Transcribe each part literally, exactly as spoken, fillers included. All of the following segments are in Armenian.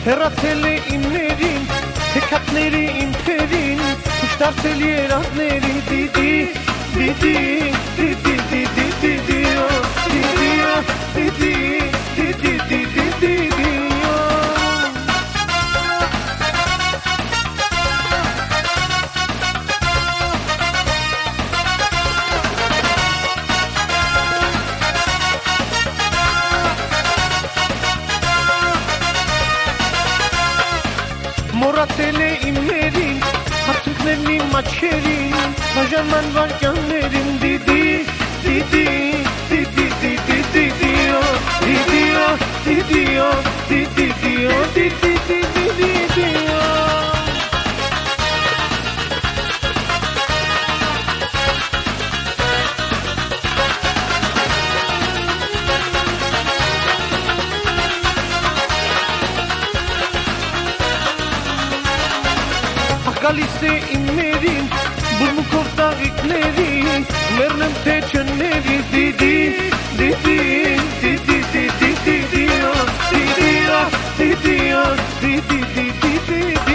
Հեռացել է իմներին, հեքատների իմ թերին, ուշ դարձել երազների դիդի, դիդի, դիդի, դիդի, դիդի, դիդի, դիդի, դիդի, դիդի, դիդի, Մորացել է իմներին, հարցունքներն իմ աչքերին, բաժանման վարկյաններին դիդի, դիդի, դիդի, դիդի, դիդի, դիդի, դիդի, դիդի, դիդի, դիդի, դիդի, Գալիս է իմերին, բուրմունքով ծաղիկների, մերնեմ թե չների դիդի, դիդի, դիդի, դիդի, դիդի, դիդի, դիդի, դիդի, դիդի, դիդի,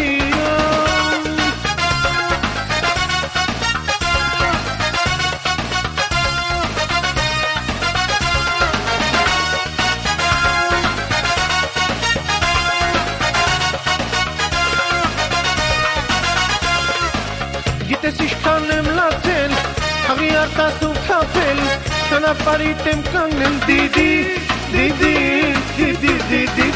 Գիտես իշքան եմ լացել, հաղի արտասու կապել, ճանապարհիդ եմ կանգնել դիդի, դիդի, դիդի, դիդի